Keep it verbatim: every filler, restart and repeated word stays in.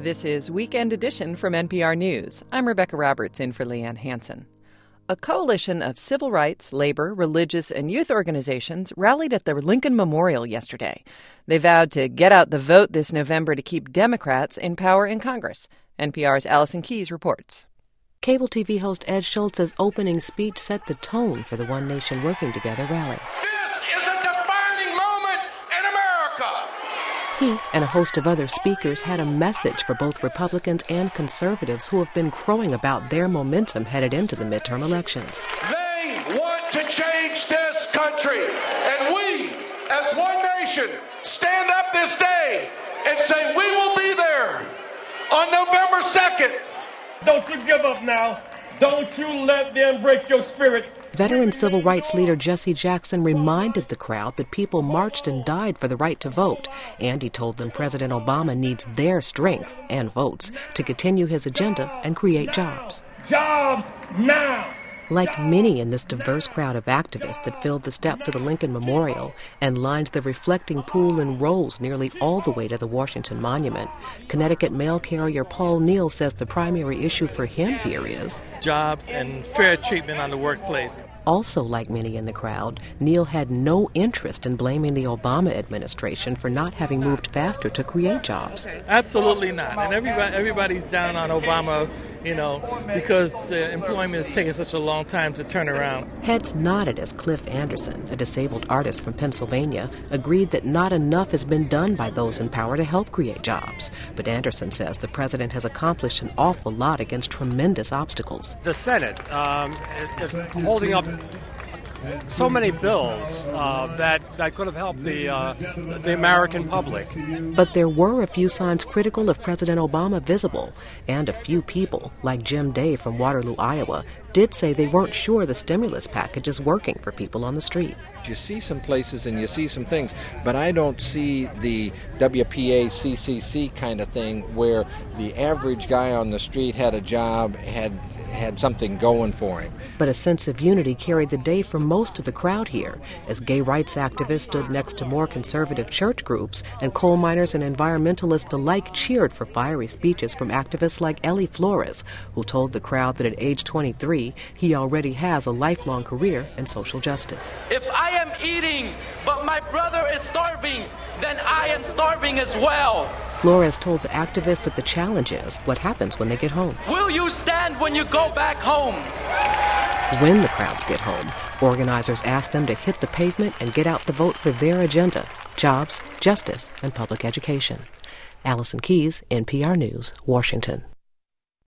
This is Weekend Edition from N P R News. I'm Rebecca Roberts in for Leanne Hansen. A coalition of civil rights, labor, religious, and youth organizations rallied at the Lincoln Memorial yesterday. They vowed to get out the vote this November to keep Democrats in power in Congress. N P R's Allison Keyes reports. Cable T V host Ed Schultz's opening speech set the tone for the One Nation Working Together rally. This is a defining moment in America. He and a host of other speakers had a message for both Republicans and conservatives who have been crowing about their momentum headed into the midterm elections. They want to change this country, and we, as one nation, stand up this day and say we will be there on November second. Don't you give up now. Don't you let them break your spirit. Veteran civil rights leader Jesse Jackson reminded the crowd that people marched and died for the right to vote, and he told them President Obama needs their strength and votes to continue his agenda and create jobs. Jobs now! Like many in this diverse crowd of activists that filled the steps of the Lincoln Memorial and lined the reflecting pool in rows nearly all the way to the Washington Monument, Connecticut mail carrier Paul Neal says the primary issue for him here is jobs and fair treatment on the workplace. Also, like many in the crowd, Neal had no interest in blaming the Obama administration for not having moved faster to create jobs. Absolutely not. And everybody, everybody's down on Obama, you know, because uh, employment is taking such a long time to turn around. Heads nodded as Cliff Anderson, a disabled artist from Pennsylvania, agreed that not enough has been done by those in power to help create jobs. But Anderson says the president has accomplished an awful lot against tremendous obstacles. The Senate um, is, is holding up so many bills uh, that, that could have helped the uh, the American public. But there were a few signs critical of President Obama visible, and a few people, like Jim Day from Waterloo, Iowa, did say they weren't sure the stimulus package is working for people on the street. You see some places and you see some things, but I don't see the W P A C C C kind of thing where the average guy on the street had a job, had had something going for him. But a sense of unity carried the day for most of the crowd here, as gay rights activists stood next to more conservative church groups, and coal miners and environmentalists alike cheered for fiery speeches from activists like Ellie Flores, who told the crowd that at age twenty-three, he already has a lifelong career in social justice. If I am eating, but my brother is starving, then I am starving as well. Flores told the activists that the challenge is what happens when they get home. Will you stand when you go back home? When the crowds get home, organizers asked them to hit the pavement and get out the vote for their agenda: jobs, justice, and public education. Allison Keyes, N P R News, Washington.